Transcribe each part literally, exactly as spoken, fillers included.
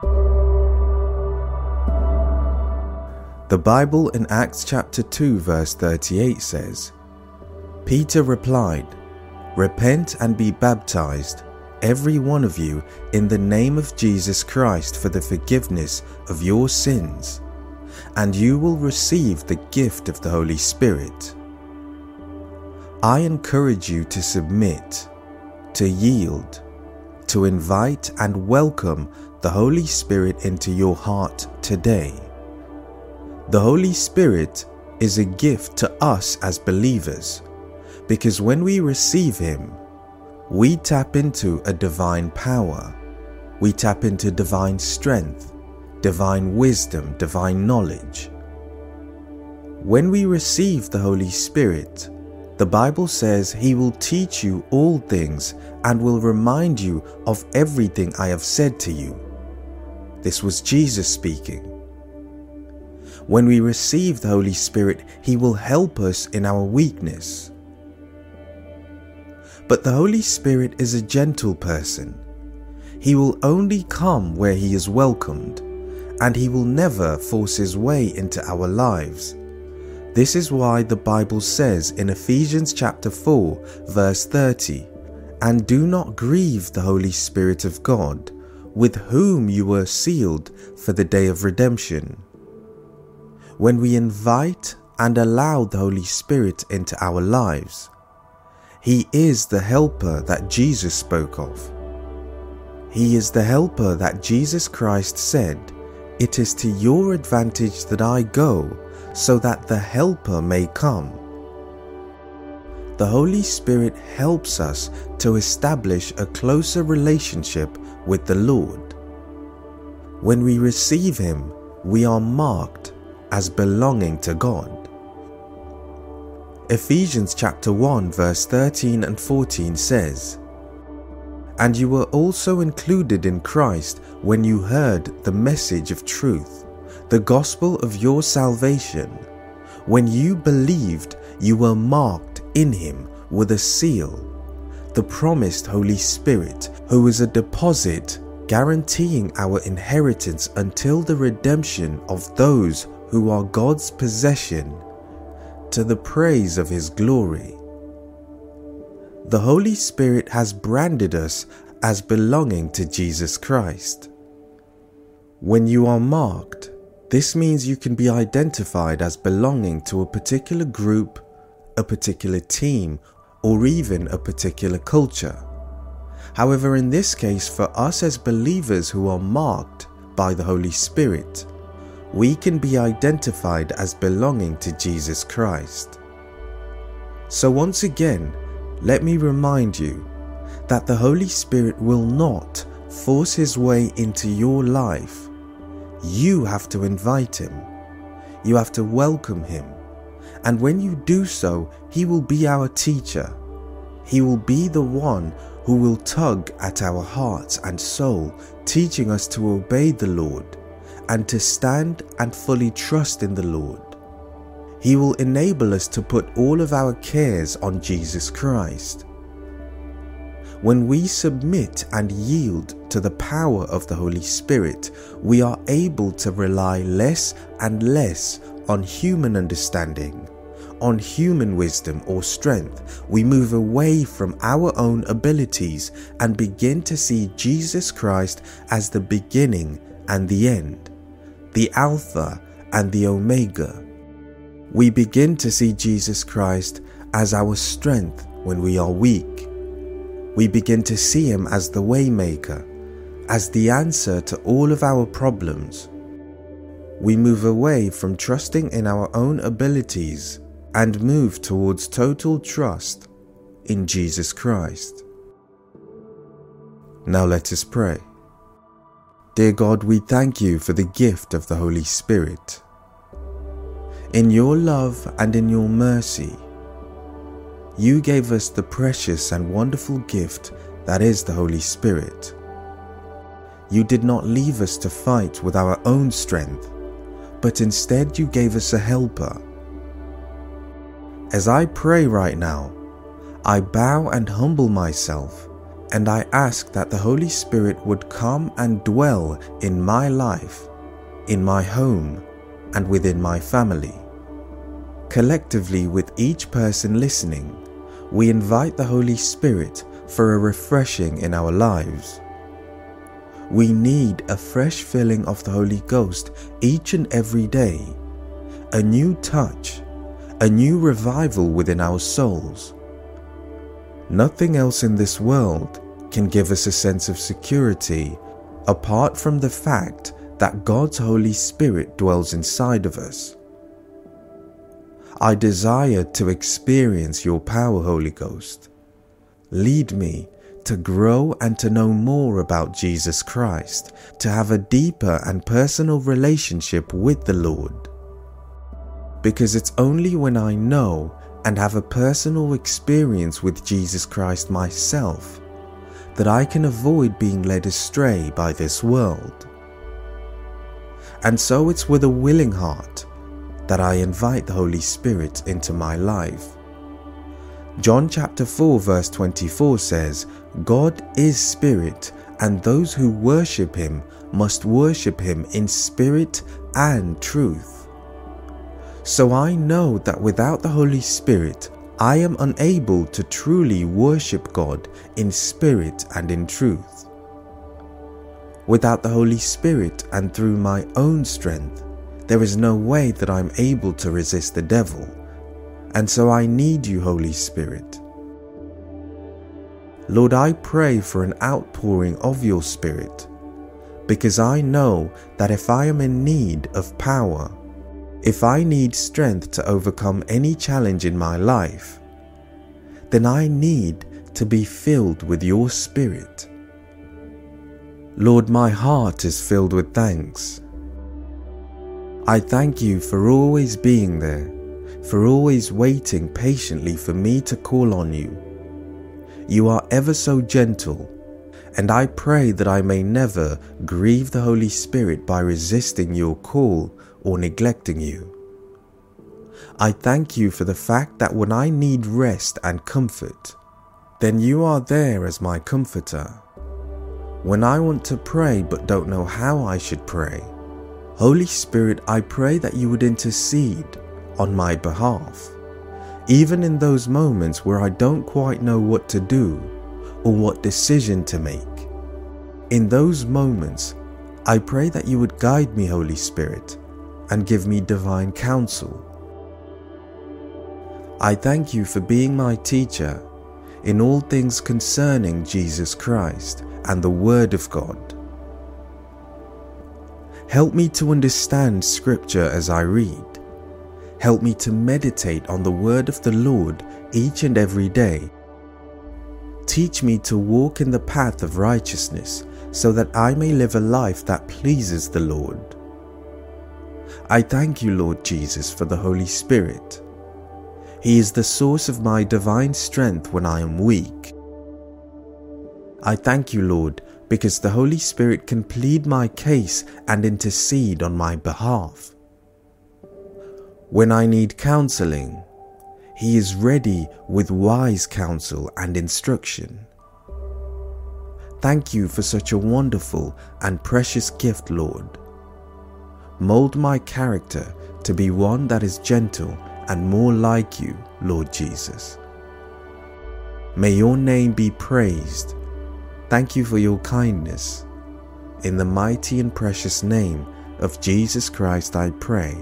The Bible in Acts chapter two verse thirty-eight says, Peter replied, "Repent and be baptized, every one of you, in the name of Jesus Christ for the forgiveness of your sins, and you will receive the gift of the Holy Spirit." I encourage you to submit, to yield, to invite and welcome the Holy Spirit into your heart today. The Holy Spirit is a gift to us as believers, because when we receive Him, we tap into a divine power. We tap into divine strength, divine wisdom, divine knowledge. When we receive the Holy Spirit, the Bible says He will teach you all things and will remind you of everything I have said to you. This was Jesus speaking. When we receive the Holy Spirit, He will help us in our weakness. But the Holy Spirit is a gentle person. He will only come where He is welcomed, and He will never force His way into our lives. This is why the Bible says in Ephesians chapter four verse thirty, "And do not grieve the Holy Spirit of God, with whom you were sealed for the day of redemption." When we invite and allow the Holy Spirit into our lives, He is the helper that Jesus spoke of. He is the helper that Jesus Christ said, "It is to your advantage that I go, so that the helper may come." The Holy Spirit helps us to establish a closer relationship with the Lord. When we receive Him, we are marked as belonging to God. Ephesians chapter one verse thirteen and fourteen says, "And you were also included in Christ when you heard the message of truth, the gospel of your salvation. When you believed, you were marked in Him with a seal, the promised Holy Spirit, who is a deposit guaranteeing our inheritance until the redemption of those who are God's possession, to the praise of His glory." The Holy Spirit has branded us as belonging to Jesus Christ. When you are marked, this means you can be identified as belonging to a particular group, a particular team, or even a particular culture. However, in this case, for us as believers who are marked by the Holy Spirit, we can be identified as belonging to Jesus Christ. So once again, let me remind you that the Holy Spirit will not force His way into your life. You have to invite Him. You have to welcome Him. And when you do so, He will be our teacher. He will be the one who will tug at our hearts and soul, teaching us to obey the Lord and to stand and fully trust in the Lord. He will enable us to put all of our cares on Jesus Christ. When we submit and yield to the power of the Holy Spirit, we are able to rely less and less on human understanding, on human wisdom or strength. We move away from our own abilities and begin to see Jesus Christ as the beginning and the end, the Alpha and the Omega. We begin to see Jesus Christ as our strength when we are weak. We begin to see Him as the Waymaker, as the answer to all of our problems. We move away from trusting in our own abilities and move towards total trust in Jesus Christ. Now let us pray. Dear God, we thank You for the gift of the Holy Spirit. In Your love and in Your mercy, You gave us the precious and wonderful gift that is the Holy Spirit. You did not leave us to fight with our own strength, but instead You gave us a helper. As I pray right now, I bow and humble myself, and I ask that the Holy Spirit would come and dwell in my life, in my home, and within my family. Collectively, with each person listening, we invite the Holy Spirit for a refreshing in our lives. We need a fresh filling of the Holy Ghost each and every day, a new touch, a new revival within our souls. Nothing else in this world can give us a sense of security apart from the fact that God's Holy Spirit dwells inside of us. I desire to experience your power, Holy Ghost. Lead me to grow and to know more about Jesus Christ, to have a deeper and personal relationship with the Lord. Because it's only when I know and have a personal experience with Jesus Christ myself that I can avoid being led astray by this world. And so it's with a willing heart that I invite the Holy Spirit into my life. John chapter four verse twenty-four says, God is spirit, and those who worship him must worship him in spirit and truth. So I know that without the Holy Spirit, I am unable to truly worship God in spirit and in truth. Without the Holy Spirit and through my own strength, there is no way that I'm able to resist the devil, and so I need you, Holy Spirit. Lord, I pray for an outpouring of your Spirit, because I know that if I am in need of power, if I need strength to overcome any challenge in my life, then I need to be filled with your Spirit. Lord, my heart is filled with thanks. I thank you for always being there, for always waiting patiently for me to call on you. You are ever so gentle, and I pray that I may never grieve the Holy Spirit by resisting your call or neglecting you. I thank you for the fact that when I need rest and comfort, then you are there as my comforter. When I want to pray but don't know how I should pray, Holy Spirit, I pray that you would intercede on my behalf, even in those moments where I don't quite know what to do or what decision to make. In those moments, I pray that you would guide me, Holy Spirit, and give me divine counsel. I thank you for being my teacher in all things concerning Jesus Christ and the Word of God. Help me to understand Scripture as I read. Help me to meditate on the Word of the Lord each and every day. Teach me to walk in the path of righteousness so that I may live a life that pleases the Lord. I thank you, Lord Jesus, for the Holy Spirit. He is the source of my divine strength when I am weak. I thank you, Lord, because the Holy Spirit can plead my case and intercede on my behalf. When I need counseling, He is ready with wise counsel and instruction. Thank you for such a wonderful and precious gift, Lord. Mold my character to be one that is gentle and more like you, Lord Jesus. May your name be praised. Thank you for your kindness. In the mighty and precious name of Jesus Christ I pray.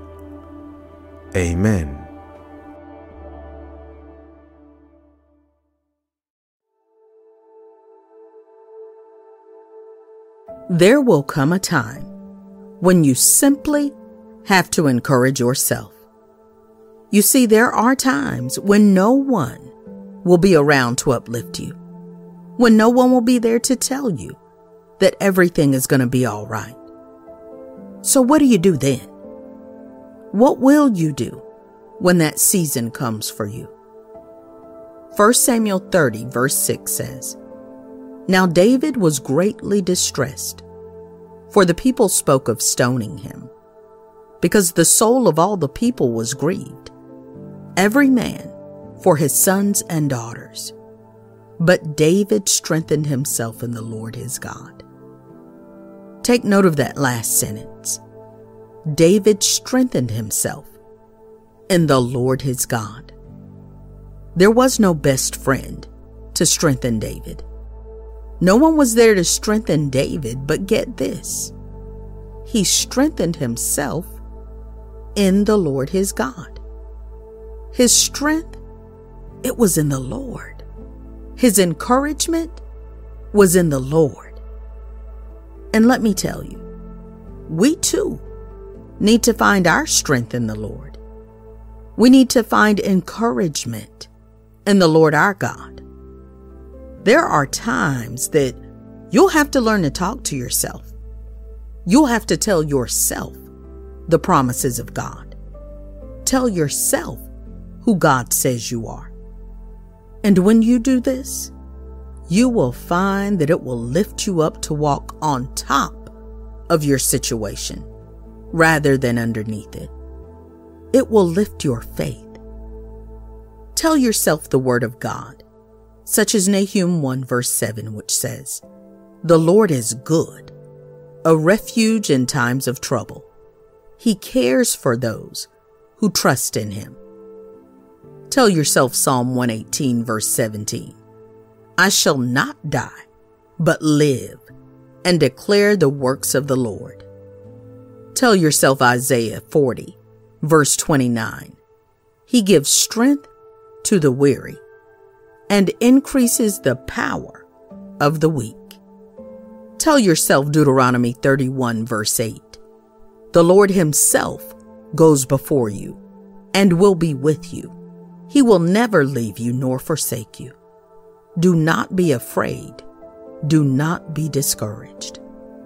Amen. There will come a time when you simply have to encourage yourself. You see, there are times when no one will be around to uplift you, when no one will be there to tell you that everything is going to be all right. So what do you do then? What will you do when that season comes for you? First Samuel thirty verse six says, Now David was greatly distressed, for the people spoke of stoning him, because the soul of all the people was grieved, every man for his sons and daughters. But David strengthened himself in the Lord his God. Take note of that last sentence. David strengthened himself in the Lord his God. There was no best friend to strengthen David. No one was there to strengthen David, but get this. He strengthened himself in the Lord his God. His strength, it was in the Lord. His encouragement was in the Lord. And let me tell you, we too need to find our strength in the Lord. We need to find encouragement in the Lord our God. There are times that you'll have to learn to talk to yourself. You'll have to tell yourself the promises of God. Tell yourself who God says you are. And when you do this, you will find that it will lift you up to walk on top of your situation rather than underneath it. It will lift your faith. Tell yourself the word of God, such as Nahum one verse seven, which says, "The Lord is good, a refuge in times of trouble. He cares for those who trust in him." Tell yourself Psalm one eighteen verse seventeen, "I shall not die, but live and declare the works of the Lord." Tell yourself Isaiah forty verse twenty-nine, "He gives strength to the weary and increases the power of the weak." Tell yourself Deuteronomy thirty-one verse eight, "The Lord himself goes before you and will be with you. He will never leave you nor forsake you. Do not be afraid. Do not be discouraged."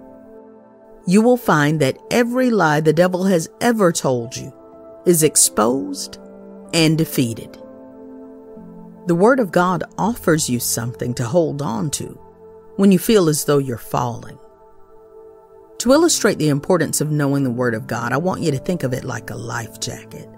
You will find that every lie the devil has ever told you is exposed and defeated. The Word of God offers you something to hold on to when you feel as though you're falling. To illustrate the importance of knowing the Word of God, I want you to think of it like a life jacket.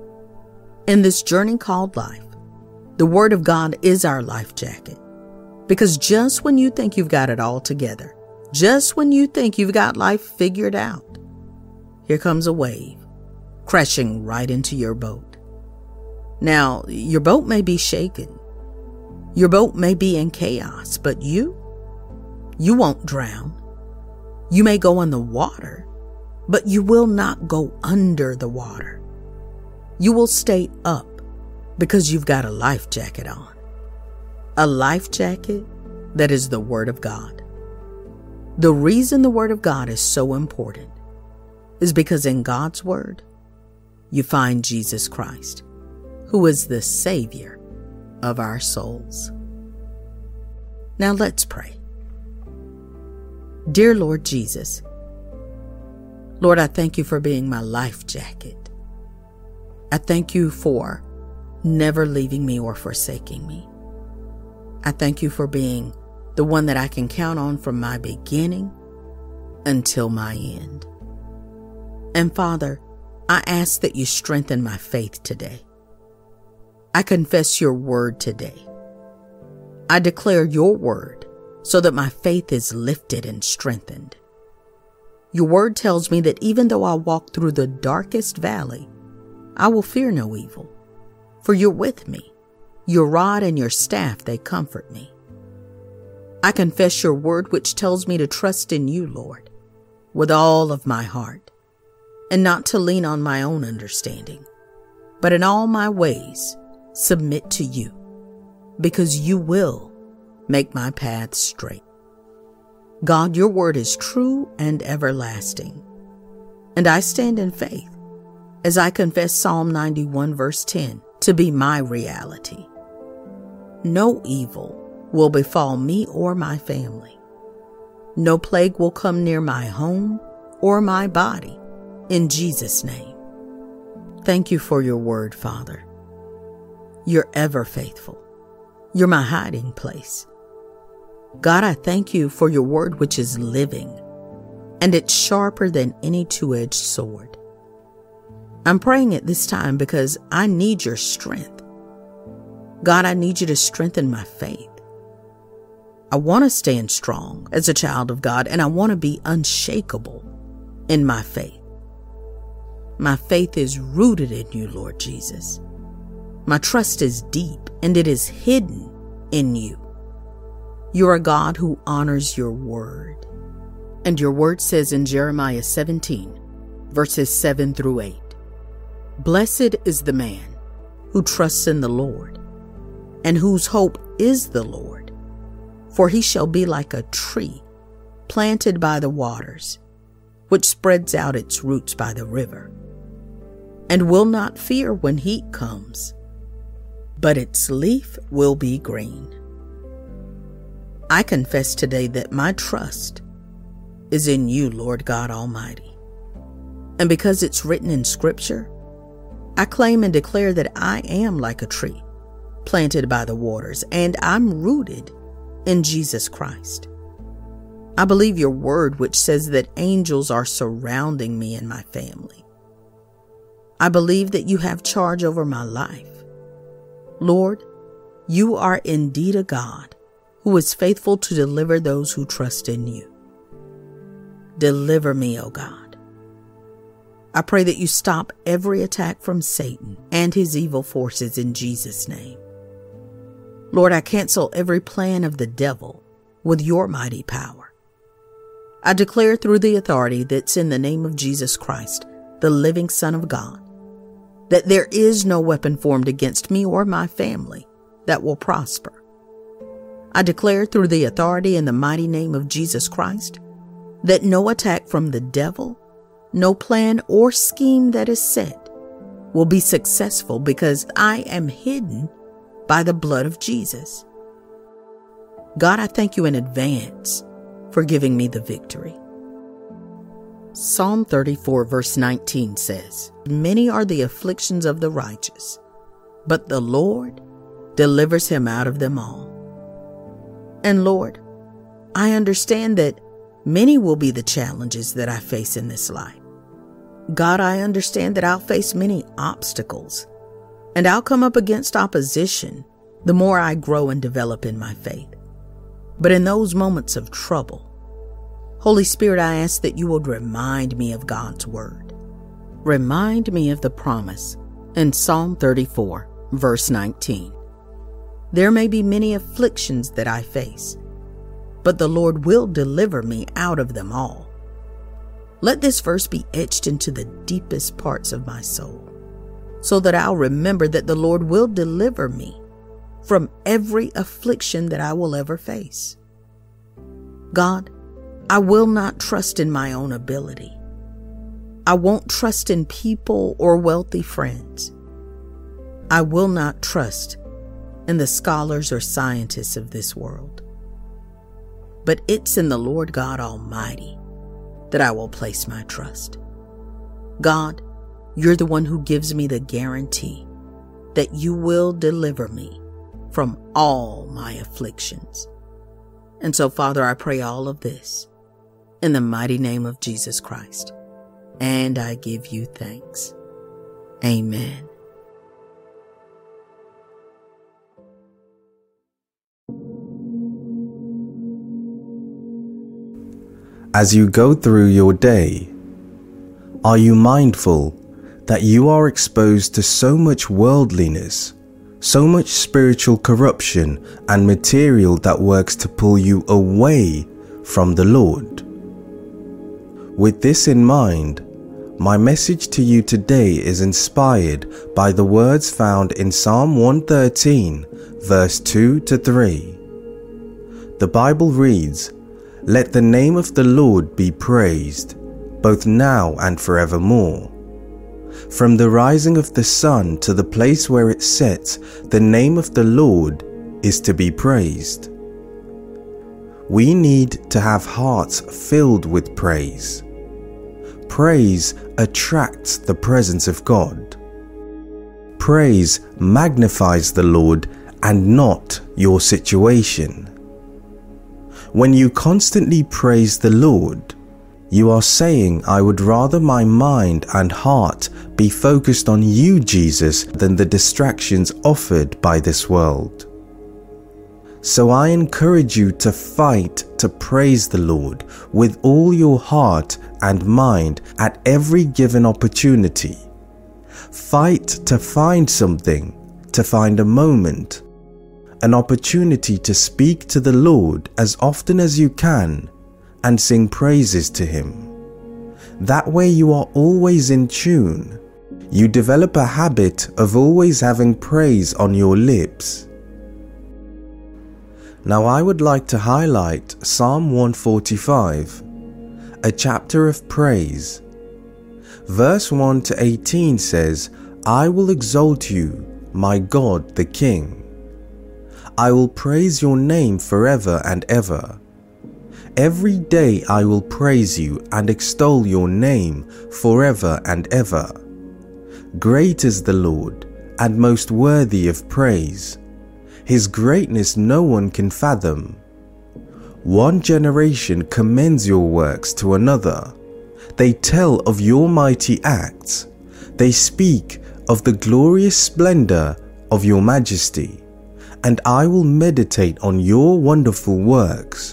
In this journey called life, the Word of God is our life jacket. Because just when you think you've got it all together, just when you think you've got life figured out, here comes a wave crashing right into your boat. Now, your boat may be shaken. Your boat may be in chaos, but you, you won't drown. You may go in the water, but you will not go under the water. You will stay up because you've got a life jacket on. A life jacket that is the Word of God. The reason the Word of God is so important is because in God's Word, you find Jesus Christ, who is the Savior of our souls. Now let's pray. Dear Lord Jesus, Lord, I thank you for being my life jacket. I thank you for never leaving me or forsaking me. I thank you for being the one that I can count on from my beginning until my end. And Father, I ask that you strengthen my faith today. I confess your word today. I declare your word so that my faith is lifted and strengthened. Your word tells me that even though I walk through the darkest valley, I will fear no evil, for you're with me. Your rod and your staff, they comfort me. I confess your word, which tells me to trust in you, Lord, with all of my heart, and not to lean on my own understanding, but in all my ways submit to you, because you will make my path straight. God, your word is true and everlasting, and I stand in faith as I confess Psalm ninety-one verse ten to be my reality. No evil will befall me or my family. No plague will come near my home or my body, in Jesus' name. Thank you for your word, Father. You're ever faithful. You're my hiding place. God, I thank you for your word, which is living, and it's sharper than any two-edged sword. I'm praying at this time because I need your strength. God, I need you to strengthen my faith. I want to stand strong as a child of God, and I want to be unshakable in my faith. My faith is rooted in you, Lord Jesus. My trust is deep, and it is hidden in you. You're a God who honors your word. And your word says in Jeremiah seventeen, verses seven through eight, "Blessed is the man who trusts in the Lord, and whose hope is the Lord. For he shall be like a tree planted by the waters, which spreads out its roots by the river, and will not fear when heat comes, but its leaf will be green." I confess today that my trust is in you, Lord God Almighty. And because it's written in Scripture, I claim and declare that I am like a tree planted by the waters, and I'm rooted in Jesus Christ. I believe your word, which says that angels are surrounding me and my family. I believe that you have charge over my life. Lord, you are indeed a God who is faithful to deliver those who trust in you. Deliver me, O God. I pray that you stop every attack from Satan and his evil forces in Jesus' name. Lord, I cancel every plan of the devil with your mighty power. I declare through the authority that's in the name of Jesus Christ, the living Son of God, that there is no weapon formed against me or my family that will prosper. I declare through the authority in the mighty name of Jesus Christ that no attack from the devil, no plan or scheme that is set will be successful, because I am hidden by the blood of Jesus. God, I thank you in advance for giving me the victory. Psalm thirty-four verse nineteen says, "Many are the afflictions of the righteous, but the Lord delivers him out of them all." And Lord, I understand that many will be the challenges that I face in this life. God, I understand that I'll face many obstacles, and I'll come up against opposition the more I grow and develop in my faith. But in those moments of trouble, Holy Spirit, I ask that you would remind me of God's word. Remind me of the promise in Psalm thirty-four, verse nineteen. There may be many afflictions that I face, but the Lord will deliver me out of them all. Let this verse be etched into the deepest parts of my soul, so that I'll remember that the Lord will deliver me from every affliction that I will ever face. God, I will not trust in my own ability. I won't trust in people or wealthy friends. I will not trust in the scholars or scientists of this world. But it's in the Lord God Almighty that I will place my trust. God, you're the one who gives me the guarantee that you will deliver me from all my afflictions. And so, Father, I pray all of this in the mighty name of Jesus Christ, and I give you thanks. Amen. As you go through your day, are you mindful that you are exposed to so much worldliness, so much spiritual corruption and material that works to pull you away from the Lord? With this in mind, my message to you today is inspired by the words found in Psalm one thirteen, verse two to three. The Bible reads, "Let the name of the Lord be praised, both now and forevermore. From the rising of the sun to the place where it sets, the name of the Lord is to be praised." We need to have hearts filled with praise. Praise attracts the presence of God. Praise magnifies the Lord and not your situation. When you constantly praise the Lord, you are saying, "I would rather my mind and heart be focused on you, Jesus, than the distractions offered by this world." So I encourage you to fight to praise the Lord with all your heart and mind at every given opportunity. Fight to find something, to find a moment, an opportunity to speak to the Lord as often as you can and sing praises to Him. That way you are always in tune. You develop a habit of always having praise on your lips. Now I would like to highlight Psalm one forty-five, a chapter of praise. Verse one to eighteen says, I will exalt you, my God the King. I will praise your name forever and ever. Every day I will praise you and extol your name forever and ever. Great is the Lord, and most worthy of praise. His greatness no one can fathom. One generation commends your works to another. They tell of your mighty acts. They speak of the glorious splendor of your majesty, and I will meditate on your wonderful works.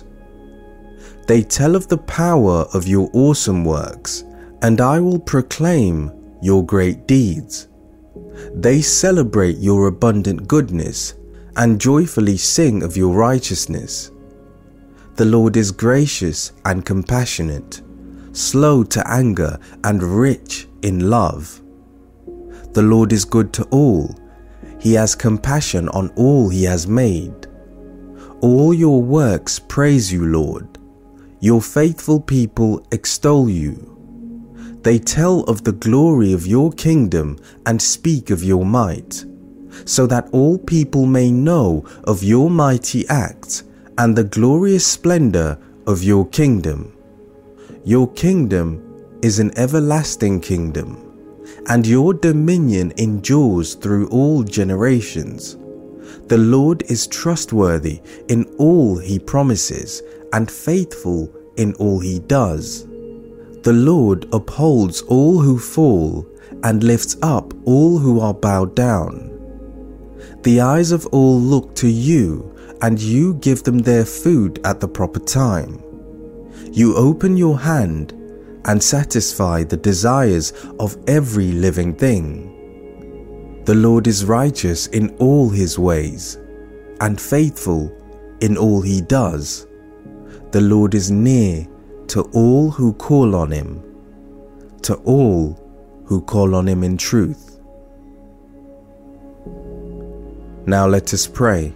They tell of the power of your awesome works, and I will proclaim your great deeds. They celebrate your abundant goodness and joyfully sing of your righteousness. The Lord is gracious and compassionate, slow to anger and rich in love. The Lord is good to all. He has compassion on all He has made. All your works praise you, Lord. Your faithful people extol you. They tell of the glory of your kingdom and speak of your might, so that all people may know of your mighty acts and the glorious splendor of your kingdom. Your kingdom is an everlasting kingdom, and your dominion endures through all generations. The Lord is trustworthy in all He promises and faithful in all He does. The Lord upholds all who fall and lifts up all who are bowed down. The eyes of all look to you, and you give them their food at the proper time. You open your hand and satisfy the desires of every living thing. The Lord is righteous in all His ways, and faithful in all He does. The Lord is near to all who call on Him, to all who call on Him in truth. Now let us pray.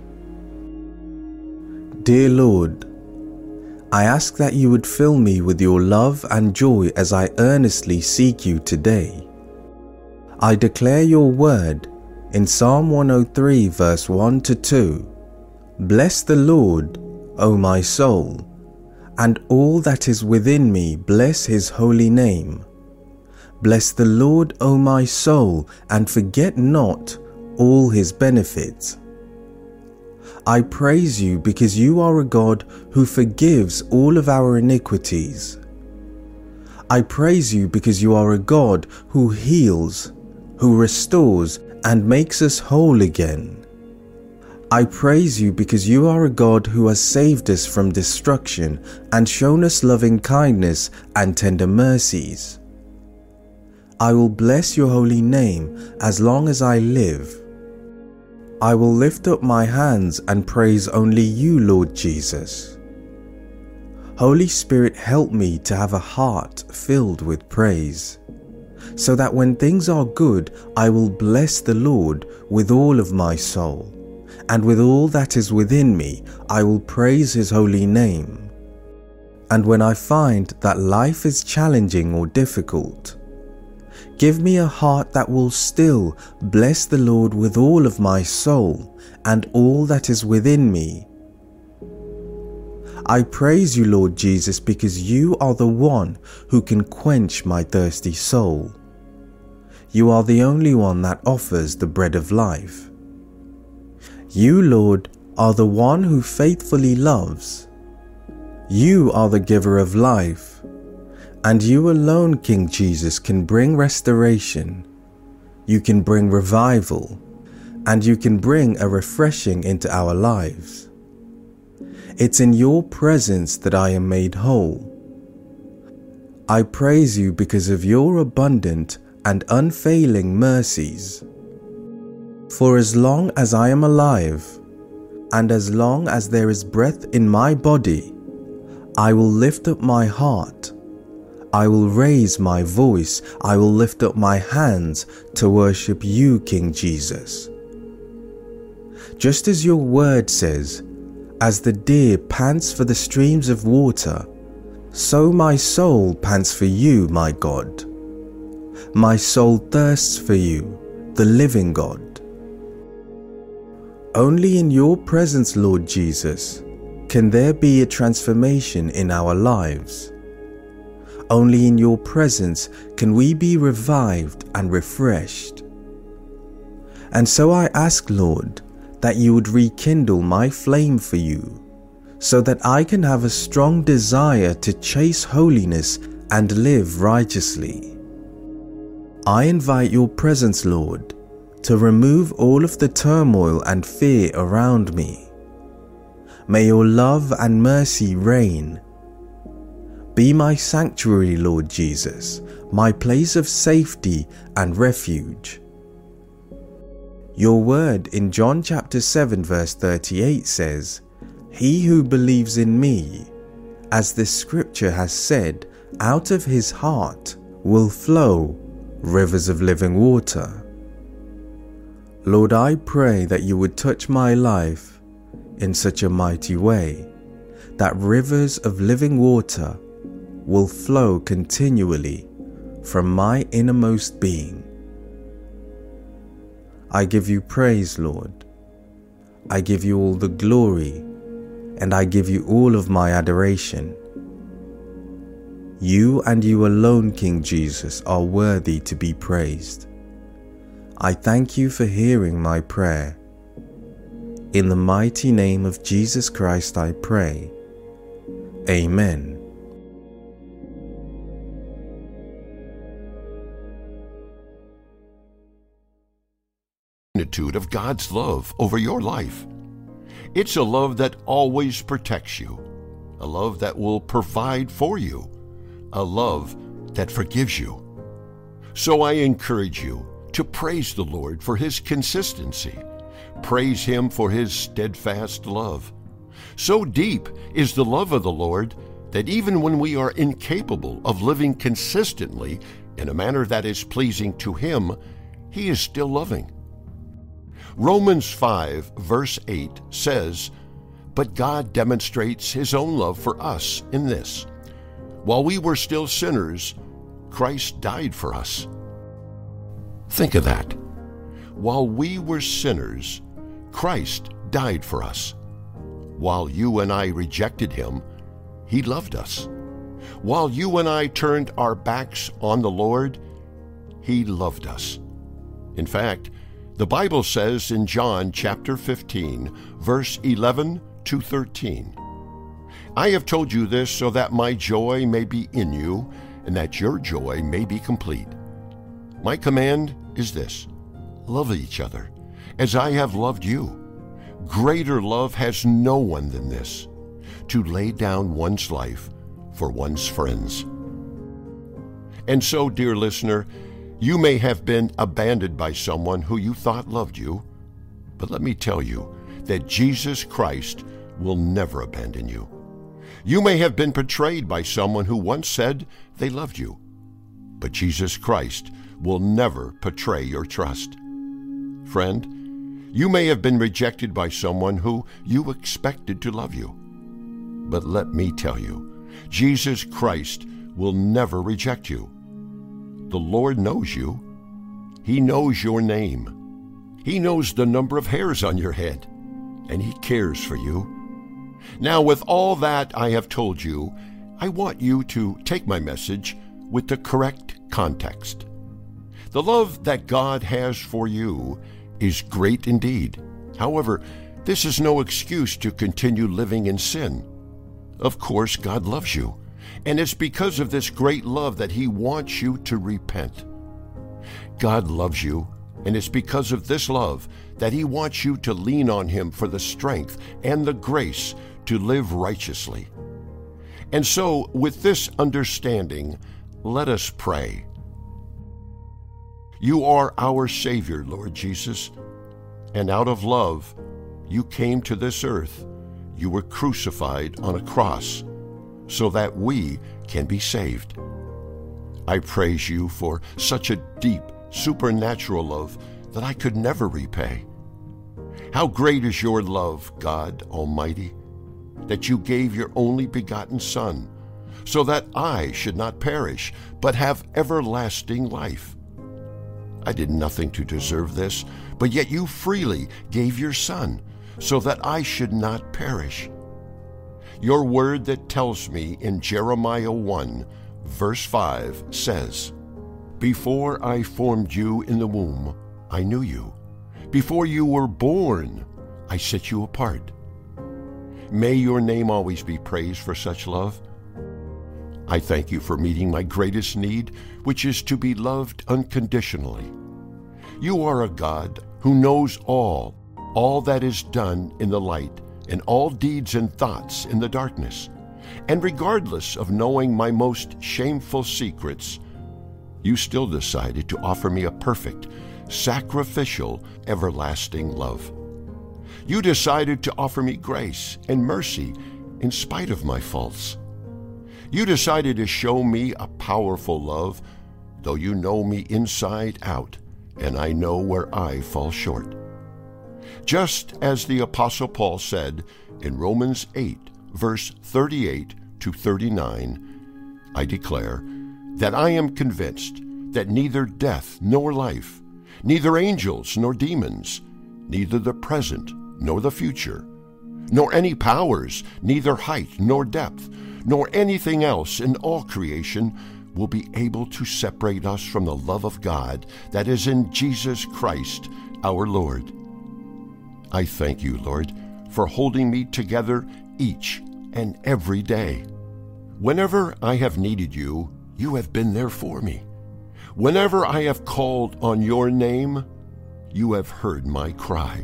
Dear Lord, I ask that you would fill me with your love and joy as I earnestly seek you today. I declare your word in Psalm one oh three verse one to two. Bless the Lord, O my soul, and all that is within me bless His holy name. Bless the Lord, O my soul, and forget not all His benefits. I praise you because you are a God who forgives all of our iniquities. I praise you because you are a God who heals, who restores and makes us whole again. I praise you because you are a God who has saved us from destruction and shown us loving kindness and tender mercies. I will bless your holy name as long as I live. I will lift up my hands and praise only you, Lord Jesus. Holy Spirit, help me to have a heart filled with praise, so that when things are good, I will bless the Lord with all of my soul. And with all that is within me, I will praise His holy name. And when I find that life is challenging or difficult, give me a heart that will still bless the Lord with all of my soul and all that is within me. I praise you, Lord Jesus, because you are the one who can quench my thirsty soul. You are the only one that offers the bread of life. You, Lord, are the one who faithfully loves. You are the giver of life, and you alone, King Jesus, can bring restoration. You can bring revival, and you can bring a refreshing into our lives. It's in your presence that I am made whole. I praise you because of your abundant and unfailing mercies. For as long as I am alive, and as long as there is breath in my body, I will lift up my heart. I will raise my voice. I will lift up my hands to worship you, King Jesus. Just as your word says, as the deer pants for the streams of water, so my soul pants for you, my God. My soul thirsts for you, the living God. Only in your presence, Lord Jesus, can there be a transformation in our lives. Only in your presence can we be revived and refreshed. And so I ask, Lord, that you would rekindle my flame for you, so that I can have a strong desire to chase holiness and live righteously. I invite your presence, Lord, to remove all of the turmoil and fear around me. May your love and mercy reign. Be my sanctuary, Lord Jesus, my place of safety and refuge. Your word in John chapter seven verse thirty-eight says, "He who believes in me, as the scripture has said, out of his heart will flow rivers of living water." Lord, I pray that you would touch my life in such a mighty way that rivers of living water will flow continually from my innermost being. I give you praise, Lord. I give you all the glory, and I give you all of my adoration. You and you alone, King Jesus, are worthy to be praised. I thank you for hearing my prayer. In the mighty name of Jesus Christ I pray. Amen. Magnitude of God's love over your life. It's a love that always protects you, a love that will provide for you, a love that forgives you. So I encourage you to praise the Lord for His consistency. Praise Him for His steadfast love. So deep is the love of the Lord that even when we are incapable of living consistently in a manner that is pleasing to Him, He is still loving. Romans five verse eight says, "But God demonstrates His own love for us in this: while we were still sinners, Christ died for us." Think of that. While we were sinners, Christ died for us. While you and I rejected Him, He loved us. While you and I turned our backs on the Lord, He loved us. In fact, the Bible says in John chapter fifteen, verse eleven to thirteen, "I have told you this so that my joy may be in you, and that your joy may be complete. My command is this: love each other, as I have loved you. Greater love has no one than this, to lay down one's life for one's friends." And so, dear listener, you may have been abandoned by someone who you thought loved you, but let me tell you that Jesus Christ will never abandon you. You may have been betrayed by someone who once said they loved you, but Jesus Christ will never betray your trust. Friend, you may have been rejected by someone who you expected to love you, but let me tell you, Jesus Christ will never reject you. The Lord knows you. He knows your name. He knows the number of hairs on your head, and He cares for you. Now, with all that I have told you, I want you to take my message with the correct context. The love that God has for you is great indeed. However, this is no excuse to continue living in sin. Of course, God loves you, and it's because of this great love that He wants you to repent. God loves you, and it's because of this love that He wants you to lean on Him for the strength and the grace to live righteously. And so, with this understanding, let us pray. You are our Savior, Lord Jesus, and out of love, you came to this earth. You were crucified on a cross so that we can be saved. I praise you for such a deep, supernatural love that I could never repay. How great is your love, God Almighty, that you gave your only begotten Son, so that I should not perish, but have everlasting life. I did nothing to deserve this, but yet you freely gave your Son, so that I should not perish. Your word that tells me in Jeremiah one, verse five says, Before I formed you in the womb, I knew you. Before you were born, I set you apart. May your name always be praised for such love. I thank you for meeting my greatest need, which is to be loved unconditionally. You are a God who knows all, all that is done in the light, and all deeds and thoughts in the darkness. And regardless of knowing my most shameful secrets, you still decided to offer me a perfect, sacrificial, everlasting love. You decided to offer me grace and mercy in spite of my faults. You decided to show me a powerful love, though you know me inside out, and I know where I fall short. Just as the Apostle Paul said in Romans eight, verse thirty-eight to thirty-nine, I declare that I am convinced that neither death nor life, neither angels nor demons, neither the present nor the future, nor any powers, neither height nor depth, nor anything else in all creation will be able to separate us from the love of God that is in Jesus Christ our Lord. I thank you, Lord, for holding me together each and every day. Whenever I have needed you, you have been there for me. Whenever I have called on your name, you have heard my cry.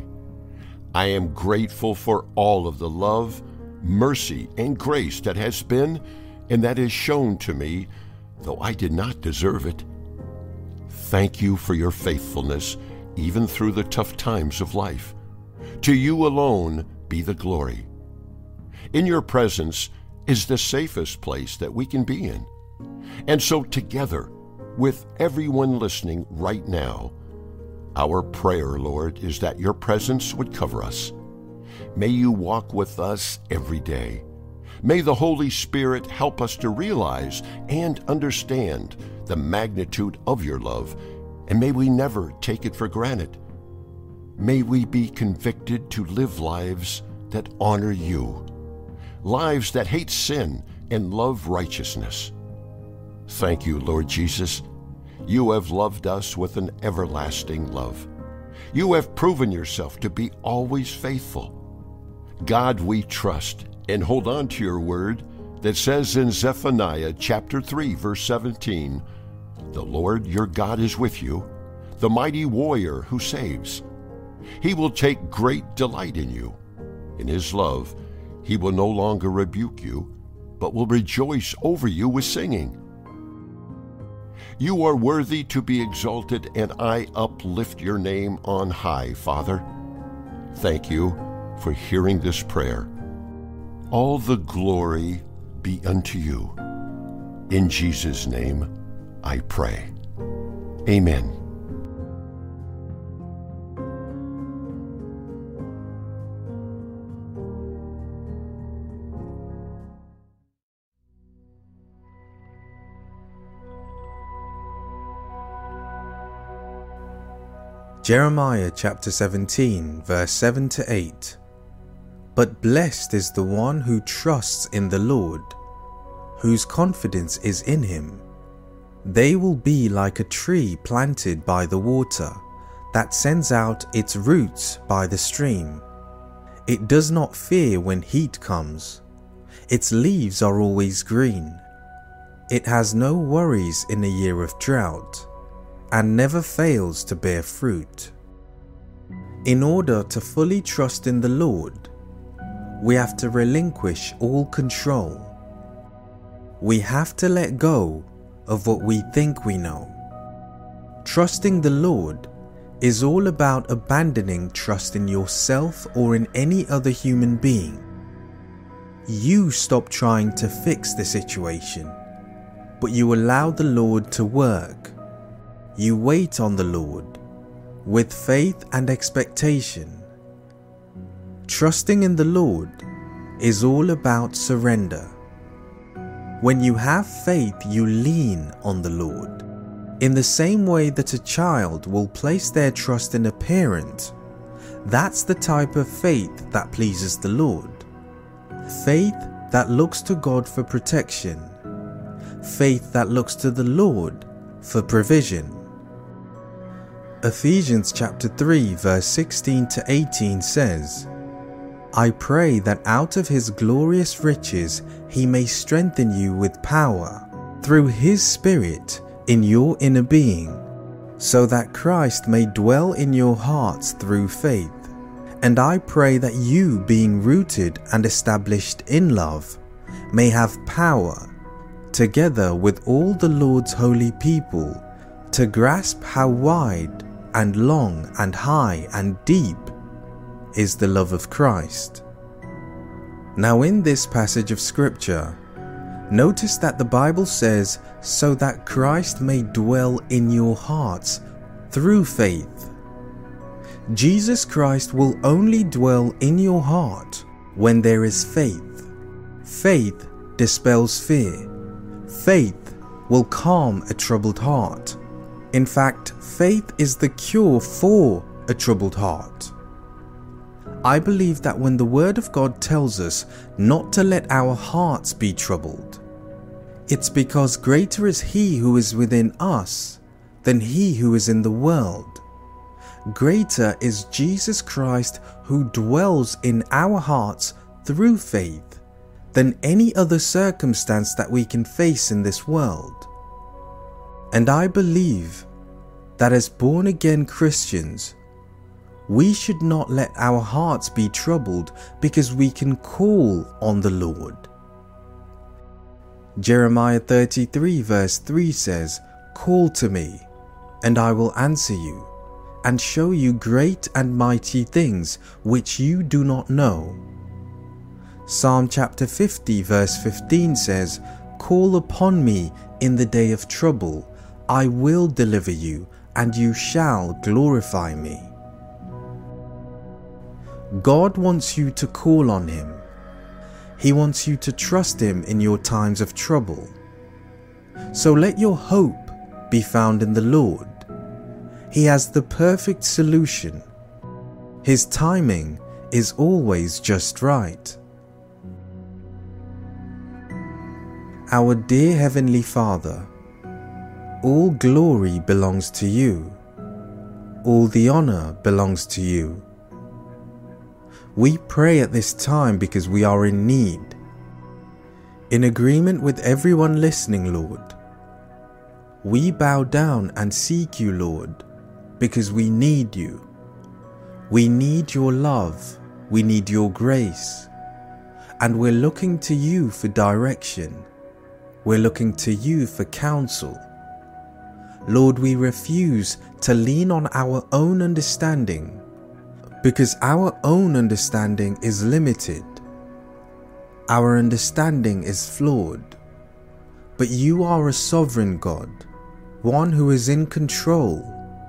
I am grateful for all of the love, mercy, and grace that has been and that is shown to me, though I did not deserve it. Thank you for your faithfulness, even through the tough times of life. To you alone be the glory. In your presence is the safest place that we can be in. And so together, with everyone listening right now, our prayer, Lord, is that your presence would cover us. May you walk with us every day. May the Holy Spirit help us to realize and understand the magnitude of your love, and may we never take it for granted. May we be convicted to live lives that honor you, lives that hate sin and love righteousness. Thank you, Lord Jesus. You have loved us with an everlasting love. You have proven yourself to be always faithful. God, we trust and hold on to your word that says in Zephaniah chapter three, verse seventeen, "The Lord your God is with you, the mighty warrior who saves. He will take great delight in you. In his love, he will no longer rebuke you, but will rejoice over you with singing. You are worthy to be exalted, and I uplift your name on high, Father. Thank you for hearing this prayer. All the glory be unto you. In Jesus' name I pray. Amen. Jeremiah chapter seventeen, verse seven to eight. But blessed is the one who trusts in the Lord, whose confidence is in him. They will be like a tree planted by the water, that sends out its roots by the stream. It does not fear when heat comes. Its leaves are always green. It has no worries in a year of drought, and never fails to bear fruit. In order to fully trust in the Lord, we have to relinquish all control. We have to let go of what we think we know. Trusting the Lord is all about abandoning trust in yourself or in any other human being. You stop trying to fix the situation, but you allow the Lord to work. You wait on the Lord with faith and expectation. Trusting in the Lord is all about surrender. When you have faith, you lean on the Lord. In the same way that a child will place their trust in a parent, that's the type of faith that pleases the Lord. Faith that looks to God for protection. Faith that looks to the Lord for provision. Ephesians chapter three verse sixteen to eighteen says, I pray that out of his glorious riches he may strengthen you with power through his Spirit in your inner being, so that Christ may dwell in your hearts through faith. And I pray that you, being rooted and established in love, may have power, together with all the Lord's holy people, to grasp how wide and long and high and deep is the love of Christ. Now in this passage of scripture, notice that the Bible says, so that Christ may dwell in your hearts through faith. Jesus Christ will only dwell in your heart when there is faith. Faith dispels fear. Faith will calm a troubled heart. In fact, faith is the cure for a troubled heart. I believe that when the Word of God tells us not to let our hearts be troubled, it's because greater is He who is within us than he who is in the world. Greater is Jesus Christ who dwells in our hearts through faith than any other circumstance that we can face in this world. And I believe that as born-again Christians, we should not let our hearts be troubled because we can call on the Lord. Jeremiah thirty-three verse three says, Call to me, and I will answer you, and show you great and mighty things which you do not know. Psalm chapter fifty verse fifteen says, Call upon me in the day of trouble, I will deliver you, and you shall glorify me. God wants you to call on Him. He wants you to trust Him in your times of trouble. So let your hope be found in the Lord. He has the perfect solution. His timing is always just right. Our dear Heavenly Father, all glory belongs to you. All the honor belongs to you. We pray at this time because we are in need. In agreement with everyone listening, Lord, we bow down and seek you, Lord, because we need you. We need your love. We need your grace. And we're looking to you for direction. We're looking to you for counsel. Lord, we refuse to lean on our own understanding, because our own understanding is limited. Our understanding is flawed. But you are a sovereign God, one who is in control.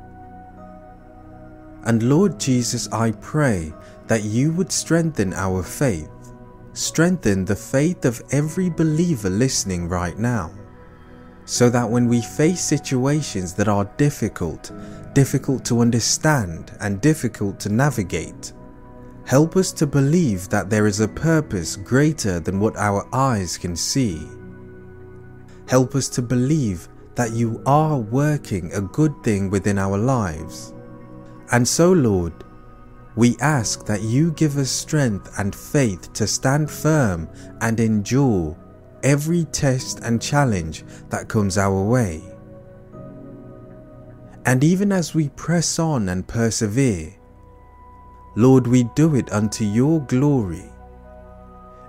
And Lord Jesus, I pray that you would strengthen our faith, strengthen the faith of every believer listening right now, so that when we face situations that are difficult, difficult to understand and difficult to navigate, help us to believe that there is a purpose greater than what our eyes can see. Help us to believe that you are working a good thing within our lives. And so, Lord, we ask that you give us strength and faith to stand firm and endure every test and challenge that comes our way. And even as we press on and persevere, Lord, we do it unto your glory,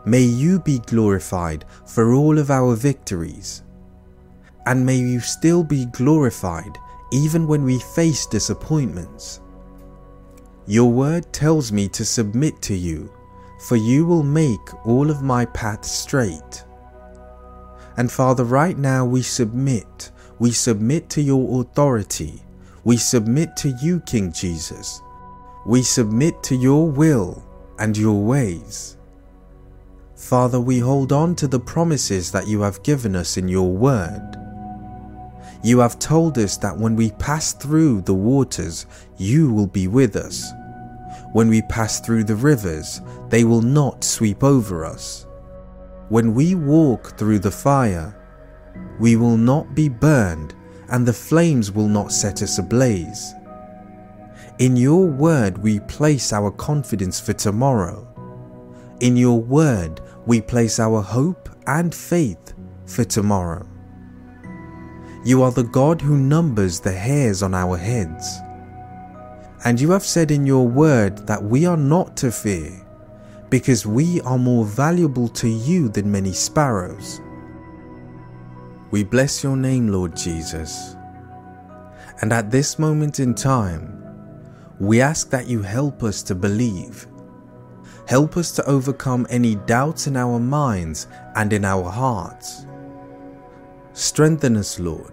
May you be glorified for all of our victories. And may you still be glorified even when we face disappointments. Your word tells me to submit to you, for you will make all of my paths straight. And Father, right now we submit. We submit to your authority. We submit to you, King Jesus. We submit to your will and your ways. Father, we hold on to the promises that you have given us in your word. You have told us that when we pass through the waters, you will be with us. When we pass through the rivers, they will not sweep over us. When we walk through the fire, we will not be burned, and the flames will not set us ablaze. In your word we place our confidence for tomorrow. In your word we place our hope and faith for tomorrow. You are the God who numbers the hairs on our heads. And you have said in your word that we are not to fear, because we are more valuable to you than many sparrows. We bless your name, Lord Jesus. And at this moment in time, we ask that you help us to believe. Help us to overcome any doubts in our minds and in our hearts. Strengthen us, Lord.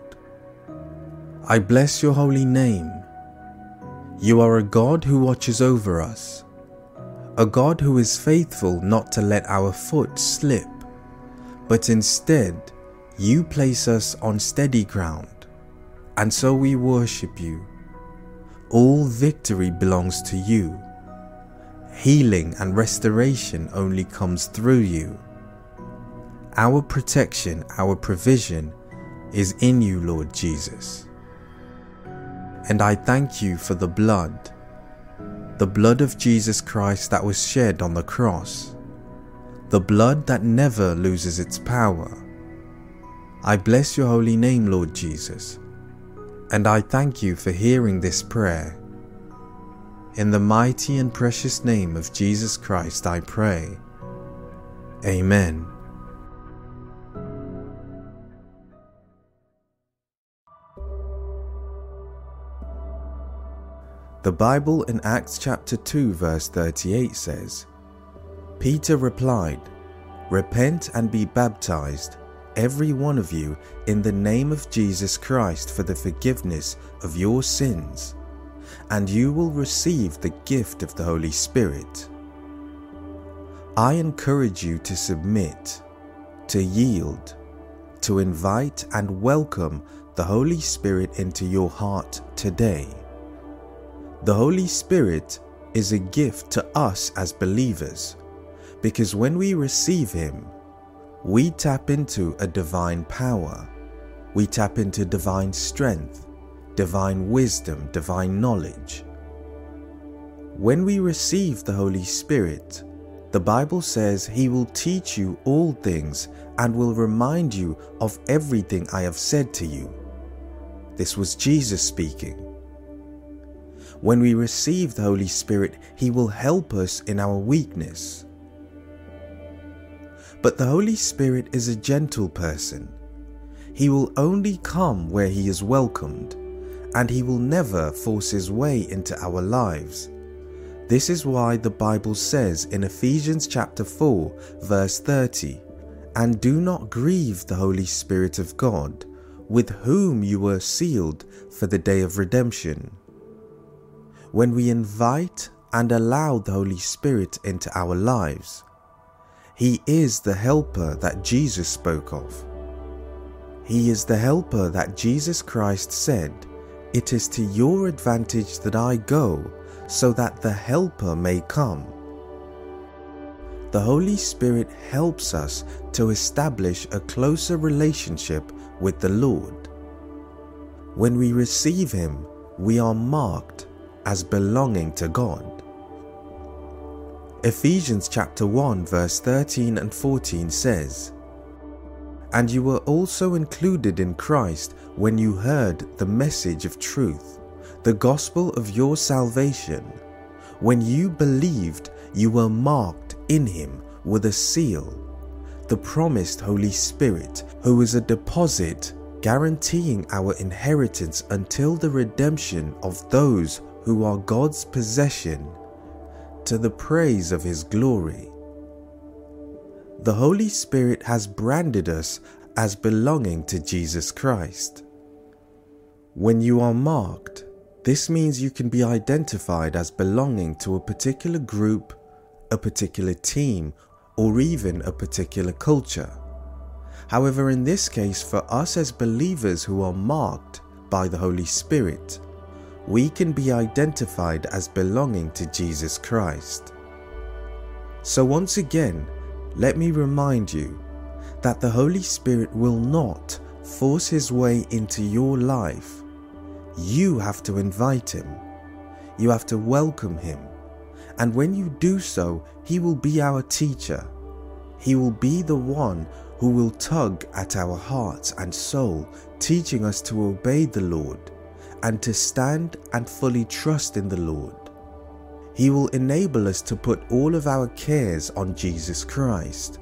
I bless your holy name. You are a God who watches over us, a God who is faithful not to let our foot slip, but instead you place us on steady ground, and so we worship you. All victory belongs to you. Healing and restoration only comes through you. Our protection, our provision is in you, Lord Jesus. And I thank you for the blood, the blood of Jesus Christ that was shed on the cross, the blood that never loses its power. I bless your holy name, Lord Jesus, and I thank you for hearing this prayer. In the mighty and precious name of Jesus Christ I pray. Amen. The Bible in Acts chapter two verse thirty-eight says, Peter replied, Repent and be baptized, every one of you, in the name of Jesus Christ for the forgiveness of your sins, and you will receive the gift of the Holy Spirit. I encourage you to submit, to yield, to invite and welcome the Holy Spirit into your heart today. The Holy Spirit is a gift to us as believers, because when we receive Him, we tap into a divine power. We tap into divine strength, divine wisdom, divine knowledge. When we receive the Holy Spirit, the Bible says He will teach you all things and will remind you of everything I have said to you. This was Jesus speaking. When we receive the Holy Spirit, He will help us in our weakness. But the Holy Spirit is a gentle person. He will only come where He is welcomed, and He will never force His way into our lives. This is why the Bible says in Ephesians chapter four verse thirty, And do not grieve the Holy Spirit of God, with whom you were sealed for the day of redemption. When we invite and allow the Holy Spirit into our lives, He is the helper that Jesus spoke of. He is the helper that Jesus Christ said, It is to your advantage that I go, so that the helper may come. The Holy Spirit helps us to establish a closer relationship with the Lord. When we receive Him, we are marked as belonging to God. Ephesians chapter one verse thirteen and fourteen says, And you were also included in Christ when you heard the message of truth, the gospel of your salvation. When you believed, you were marked in Him with a seal, the promised Holy Spirit, who is a deposit guaranteeing our inheritance until the redemption of those who are God's possession, to the praise of His glory. The Holy Spirit has branded us as belonging to Jesus Christ. When you are marked, this means you can be identified as belonging to a particular group, a particular team, or even a particular culture. However, in this case, for us as believers who are marked by the Holy Spirit, we can be identified as belonging to Jesus Christ. So once again, let me remind you that the Holy Spirit will not force His way into your life. You have to invite Him. You have to welcome Him. And when you do so, He will be our teacher. He will be the one who will tug at our hearts and soul, teaching us to obey the Lord and to stand and fully trust in the Lord. He will enable us to put all of our cares on Jesus Christ.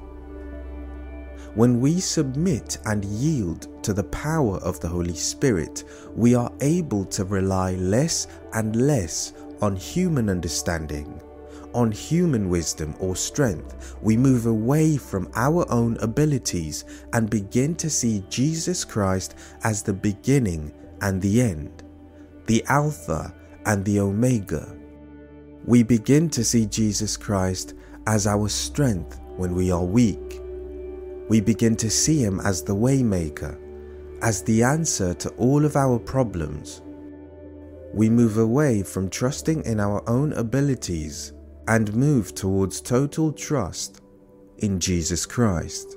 When we submit and yield to the power of the Holy Spirit, we are able to rely less and less on human understanding, on human wisdom or strength. We move away from our own abilities and begin to see Jesus Christ as the beginning and the end, the Alpha and the Omega. We begin to see Jesus Christ as our strength when we are weak. We begin to see Him as the Waymaker, as the answer to all of our problems. We move away from trusting in our own abilities and move towards total trust in Jesus Christ.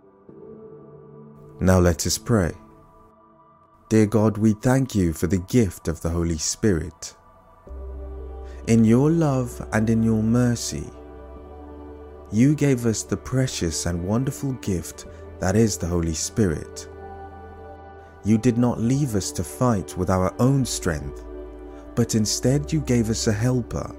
Now let us pray. Dear God, we thank You for the gift of the Holy Spirit. In Your love and in Your mercy, You gave us the precious and wonderful gift that is the Holy Spirit. You did not leave us to fight with our own strength, but instead You gave us a helper.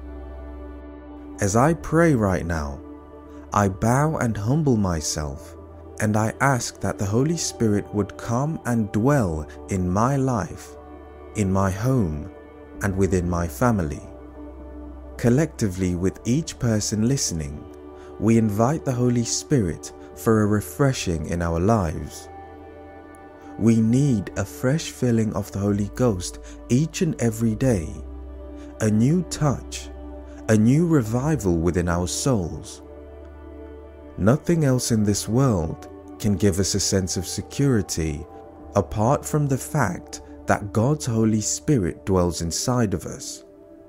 As I pray right now, I bow and humble myself, and I ask that the Holy Spirit would come and dwell in my life, in my home, and within my family. Collectively, with each person listening, we invite the Holy Spirit for a refreshing in our lives. We need a fresh filling of the Holy Ghost each and every day, a new touch, a new revival within our souls. Nothing else in this world can give us a sense of security apart from the fact that God's Holy Spirit dwells inside of us.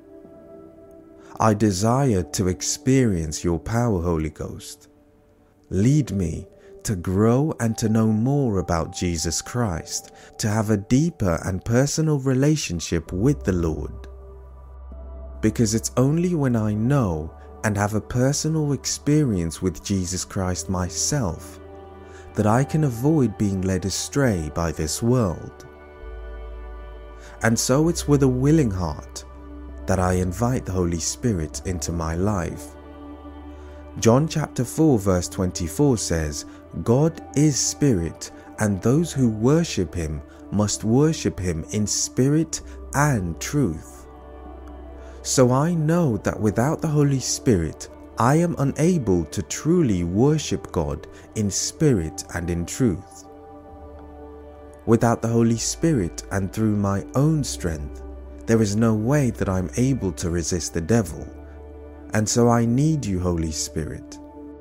I desire to experience Your power, Holy Ghost. Lead me to grow and to know more about Jesus Christ, to have a deeper and personal relationship with the Lord. Because it's only when I know and have a personal experience with Jesus Christ myself that I can avoid being led astray by this world. And so it's with a willing heart that I invite the Holy Spirit into my life. John chapter four verse twenty-four says, God is spirit, and those who worship Him must worship Him in spirit and truth. So I know that without the Holy Spirit, I am unable to truly worship God in spirit and in truth. Without the Holy Spirit and through my own strength, there is no way that I'm able to resist the devil, and so I need You, Holy Spirit.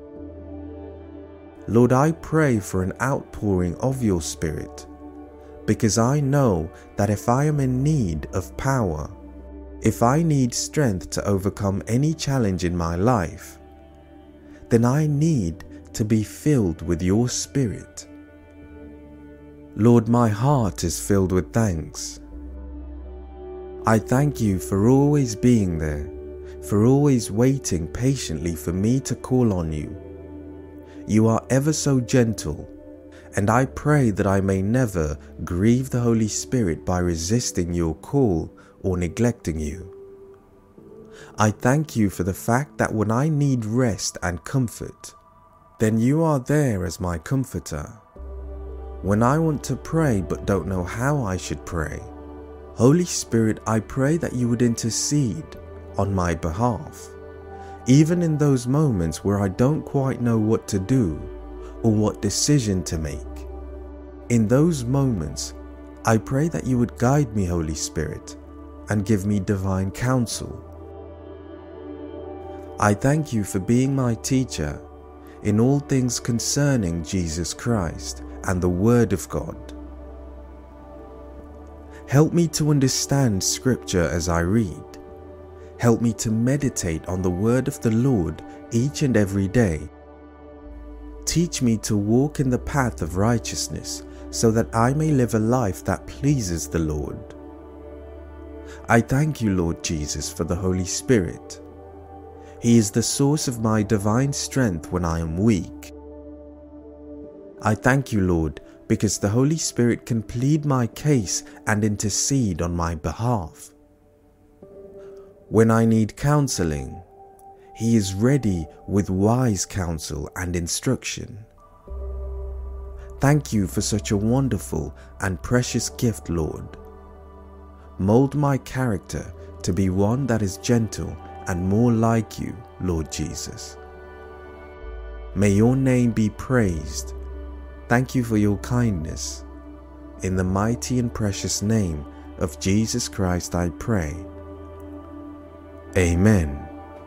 Lord, I pray for an outpouring of Your Spirit, because I know that if I am in need of power, if I need strength to overcome any challenge in my life, then I need to be filled with Your Spirit. Lord, my heart is filled with thanks. I thank You for always being there, for always waiting patiently for me to call on You. You are ever so gentle, and I pray that I may never grieve the Holy Spirit by resisting Your call or neglecting You. I thank you for the fact that when I need rest and comfort, then you are there as my comforter. When I want to pray but don't know how I should pray, Holy Spirit, I pray that you would intercede on my behalf, even in those moments where I don't quite know what to do or what decision to make. In those moments, I pray that you would guide me, Holy Spirit, and give me divine counsel. I thank you for being my teacher in all things concerning Jesus Christ and the Word of God. Help me to understand Scripture as I read. Help me to meditate on the Word of the Lord each and every day. Teach me to walk in the path of righteousness so that I may live a life that pleases the Lord. I thank you, Lord Jesus, for the Holy Spirit. He is the source of my divine strength when I am weak. I thank you, Lord, because the Holy Spirit can plead my case and intercede on my behalf. When I need counseling, He is ready with wise counsel and instruction. Thank you for such a wonderful and precious gift, Lord. Mold my character to be one that is gentle and more like you, Lord Jesus. May your name be praised. Thank you for your kindness. In the mighty and precious name of Jesus Christ I pray. Amen.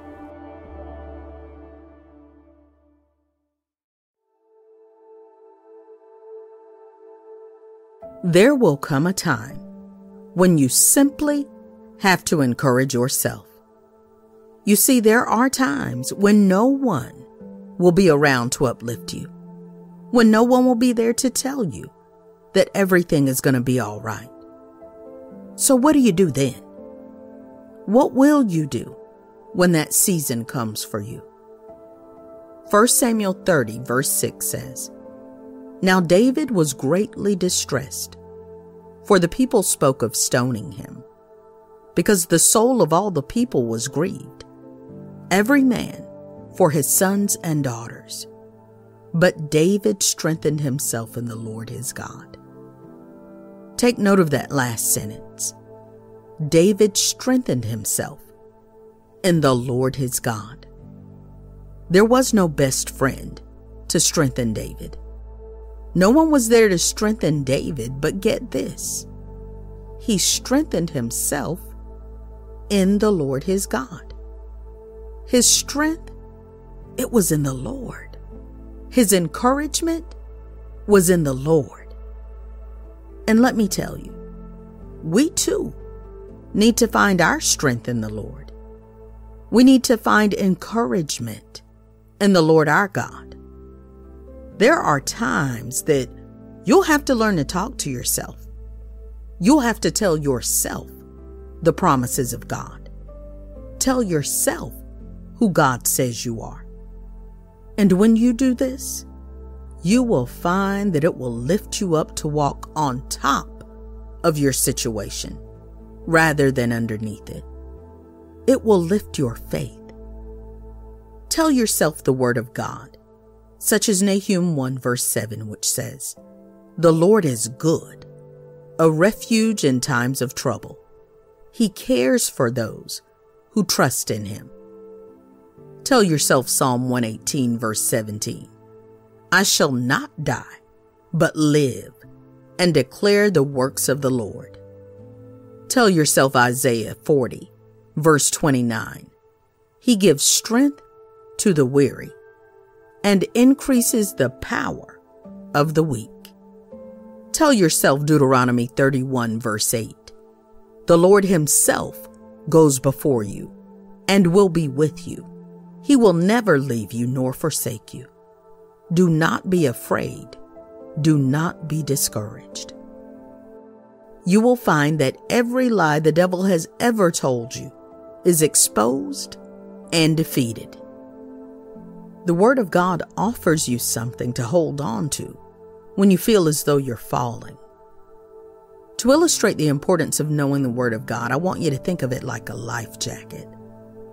There will come a time when you simply have to encourage yourself. You see, there are times when no one will be around to uplift you, when no one will be there to tell you that everything is going to be all right. So what do you do then? What will you do when that season comes for you? First Samuel thirty verse six says, "Now David was greatly distressed, for the people spoke of stoning him, because the soul of all the people was grieved, every man for his sons and daughters. But David strengthened himself in the Lord his God." Take note of that last sentence. David strengthened himself in the Lord his God. There was no best friend to strengthen David. No one was there to strengthen David, but get this. He strengthened himself in the Lord his God. His strength, it was in the Lord. His encouragement was in the Lord. And let me tell you, we too need to find our strength in the Lord. We need to find encouragement in the Lord our God. There are times that you'll have to learn to talk to yourself. You'll have to tell yourself the promises of God. Tell yourself who God says you are. And when you do this, you will find that it will lift you up to walk on top of your situation rather than underneath it. It will lift your faith. Tell yourself the word of God, such as Nahum one verse seven, which says, "The Lord is good, a refuge in times of trouble. He cares for those who trust in him." Tell yourself Psalm one eighteen verse seventeen, "I shall not die, but live and declare the works of the Lord." Tell yourself Isaiah forty verse twenty-nine, "He gives strength to the weary and increases the power of the weak." Tell yourself Deuteronomy thirty-one verse eight, "The Lord himself goes before you and will be with you. He will never leave you nor forsake you. Do not be afraid. Do not be discouraged." You will find that every lie the devil has ever told you is exposed and defeated. The Word of God offers you something to hold on to when you feel as though you're falling. To illustrate the importance of knowing the Word of God, I want you to think of it like a life jacket.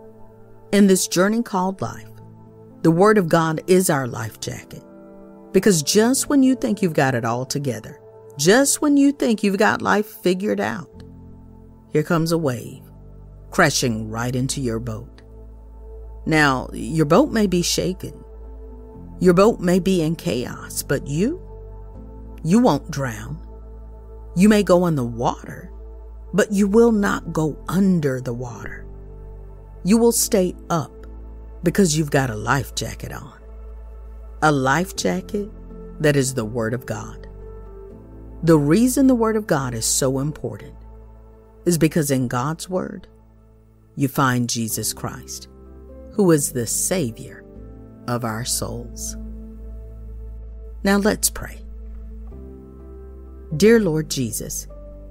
In this journey called life, the Word of God is our life jacket. Because just when you think you've got it all together, just when you think you've got life figured out, here comes a wave crashing right into your boat. Now, your boat may be shaken. Your boat may be in chaos, but you, you won't drown. You may go in the water, but you will not go under the water. You will stay up because you've got a life jacket on. A life jacket that is the Word of God. The reason the Word of God is so important is because in God's Word, you find Jesus Christ, who is the Savior of our souls. Now let's pray. Dear Lord Jesus,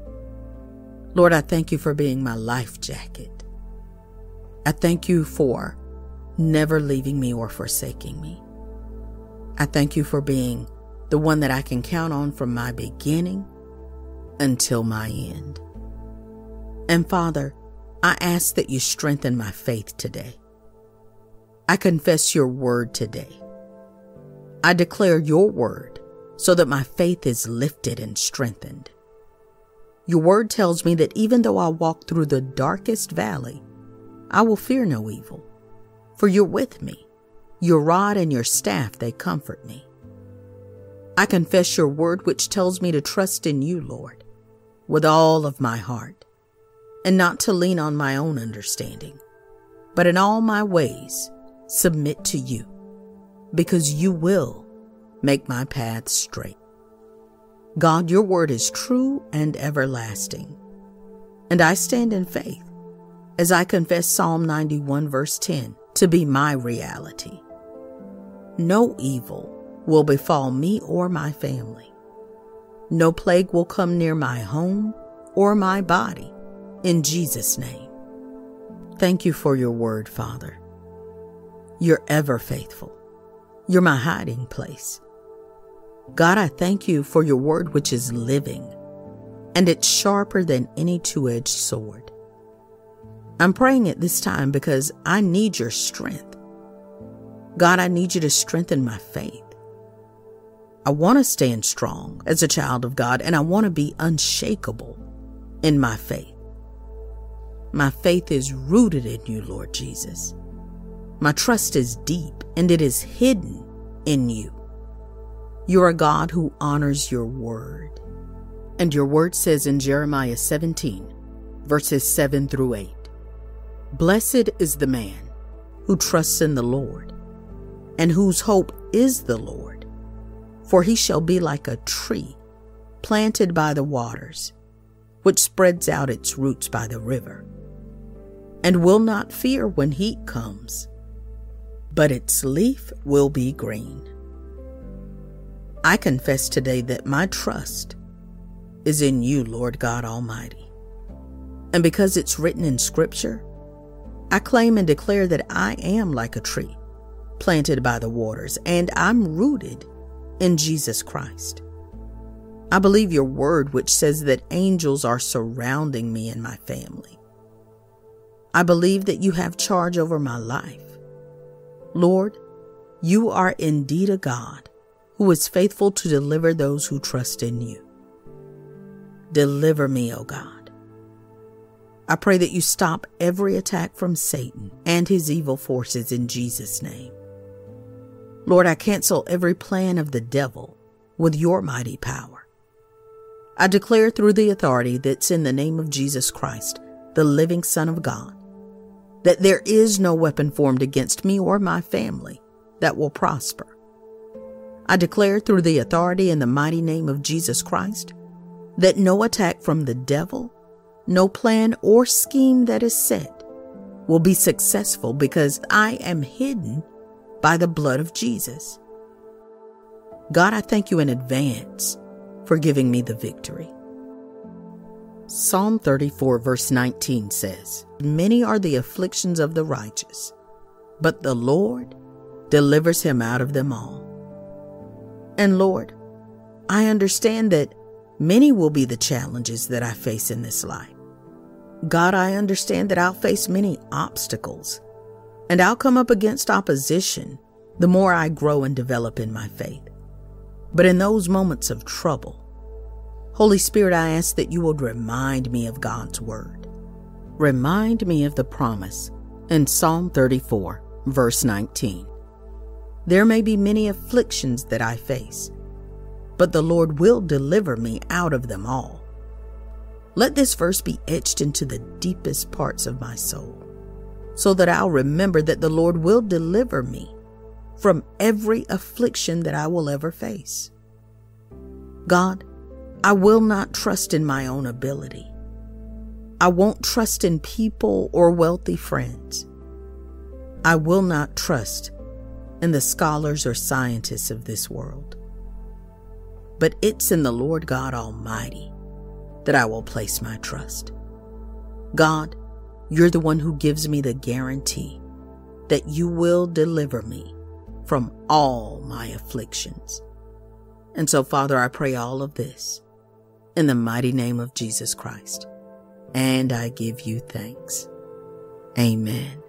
Lord, I thank you for being my life jacket. I thank you for never leaving me or forsaking me. I thank you for being the one that I can count on from my beginning until my end. And Father, I ask that you strengthen my faith today. I confess your word today. I declare your word so that my faith is lifted and strengthened. Your word tells me that even though I walk through the darkest valley, I will fear no evil, for you're with me. Your rod and your staff, they comfort me. I confess your word, which tells me to trust in you, Lord, with all of my heart, and not to lean on my own understanding, but in all my ways submit to you, because you will make my path straight. God, your word is true and everlasting, and I stand in faith as I confess Psalm ninety-one verse ten to be my reality. No evil will befall me or my family. No plague will come near my home or my body, in Jesus' name. Thank you for your word, Father. You're ever faithful. You're my hiding place. God, I thank you for your word, which is living, and it's sharper than any two-edged sword. I'm praying at this time because I need your strength. God, I need you to strengthen my faith. I want to stand strong as a child of God, and I want to be unshakable in my faith. My faith is rooted in you, Lord Jesus. My trust is deep, and it is hidden in you. You're a God who honors your word. And your word says in Jeremiah seventeen, verses seven through eight, "Blessed is the man who trusts in the Lord, and whose hope is the Lord. For he shall be like a tree planted by the waters, which spreads out its roots by the river, and will not fear when heat comes, but its leaf will be green." I confess today that my trust is in you, Lord God Almighty. And because it's written in Scripture, I claim and declare that I am like a tree planted by the waters, and I'm rooted in Jesus Christ. I believe your word, which says that angels are surrounding me and my family. I believe that you have charge over my life. Lord, you are indeed a God who is faithful to deliver those who trust in you. Deliver me, O God. I pray that you stop every attack from Satan and his evil forces in Jesus' name. Lord, I cancel every plan of the devil with your mighty power. I declare through the authority that's in the name of Jesus Christ, the living Son of God, that there is no weapon formed against me or my family that will prosper. I declare through the authority in the mighty name of Jesus Christ that no attack from the devil, no plan or scheme that is set will be successful, because I am hidden by the blood of Jesus. God, I thank you in advance for giving me the victory. Psalm thirty-four verse nineteen says, "Many are the afflictions of the righteous, but the Lord delivers him out of them all." And Lord, I understand that many will be the challenges that I face in this life. God, I understand that I'll face many obstacles, And I'll come up against opposition the more I grow and develop in my faith. But in those moments of trouble, Holy Spirit, I ask that you would remind me of God's word. Remind me of the promise in Psalm thirty-four, verse nineteen. There may be many afflictions that I face, but the Lord will deliver me out of them all. Let this verse be etched into the deepest parts of my soul, so that I'll remember that the Lord will deliver me from every affliction that I will ever face. God, I will not trust in my own ability. I won't trust in people or wealthy friends. I will not trust in the scholars or scientists of this world. But it's in the Lord God Almighty that I will place my trust. God, you're the one who gives me the guarantee that you will deliver me from all my afflictions. And so, Father, I pray all of this in the mighty name of Jesus Christ. And I give you thanks. Amen.